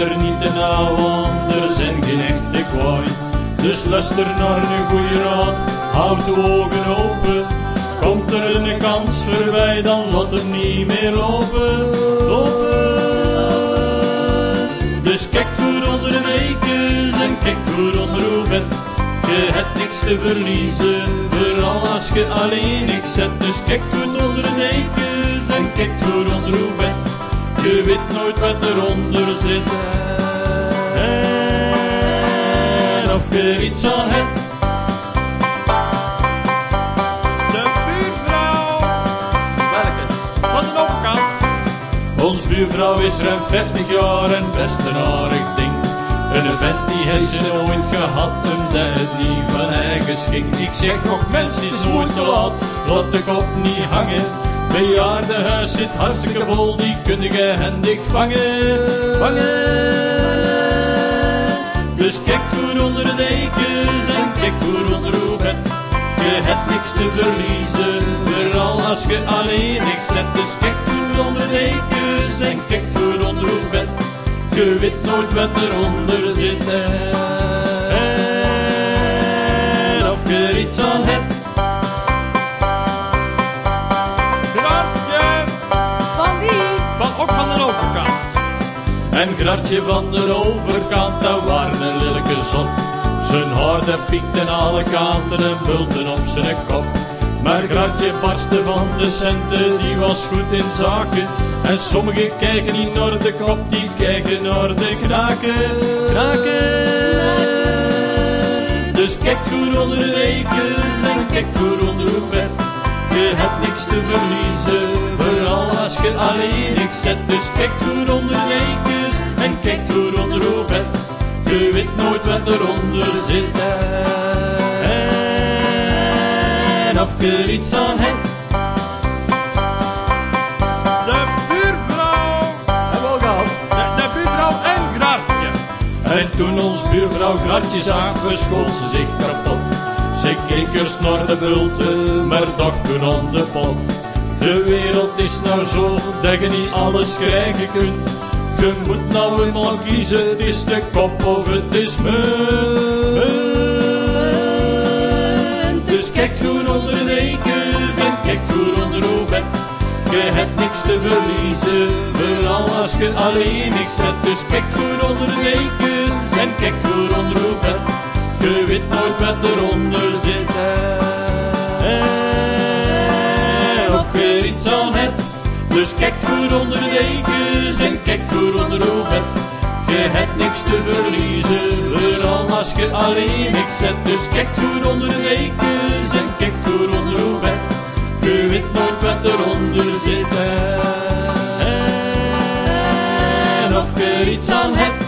er niet te nauw, want er zijn geen echte kwaai. Dus luister naar een goeie raad, houd de ogen open. Komt er een kans voorbij, dan laat hem niet meer lopen. Dus kijk voor onder de meikens en kijk voor onder uw bed. Je hebt niks te verliezen, vooral als je alleen niks zet. Dus kijk voor onder de meikens en kijk voor onder uw bed. Je weet nooit wat eronder zit. En of je iets aan hebt. Ons buurvrouw is ruim 50 jaar en best een aardig ding. Een vent die heeft ze nooit gehad en dat het niet van eigen schik. Ik zeg nog mensen, het is nooit te laat, laat de kop niet hangen. Bejaardenhuis zit hartstikke vol, die kun je handig vangen. Dus kijk voor onder de dekens en kijk voor onder uw bed. Je hebt niks te verliezen, vooral als je alleen niks zet. Dus kijk voor onder de dekens en kijk voor onder uw bed. Je weet nooit wat eronder zit. En of je iets aan hebt. Gratje! Van wie? Ook van de overkant. En Gratje van de overkant, dat waren een lelijke zot. Zijn haar dat piekte aan alle kanten en bulten op zijn kop. Maar Gratje barstte van de centen, die was goed in zaken. En sommigen kijken niet naar de kop, die kijken naar de kraken. Dus kijk voor onder de dekens en kijk voor onder uw bed. Je hebt niks te verliezen, vooral als je alleen niks zet. Dus kijk voor onder de dekens en kijk voor onder uw bed. Je weet nooit wat eronder zit. En of je iets aan hebt. De buurvrouw. Hebben we al gehad. De buurvrouw en Gratje. En toen ons buurvrouw Gratje zag, verschoot ze zich kapot. Ze keek eerst naar de bulten, maar dacht toen aan de pot. De wereld is nou zo, dat je niet alles krijgen kunt. Je moet nou eenmaal kiezen, het is de kop of het is munt. Dus kijk goed onder de dekens en kijk goed onder uw bed. Je hebt niks te verliezen, vooral als je alleen niks zet. Dus kijk goed onder de dekens en kijk goed onder uw bed. Je weet nooit wat eronder zit. En of je iets aan hebt. Dus kijk goed onder de dekens en kijk goed onder uw bed. Je hebt niks te verliezen, vooral als je alleen niks zet. Dus kijk goed onder de dekens en kijk goed onder uw bed. Je weet nooit wat eronder zit. En of je iets aan hebt.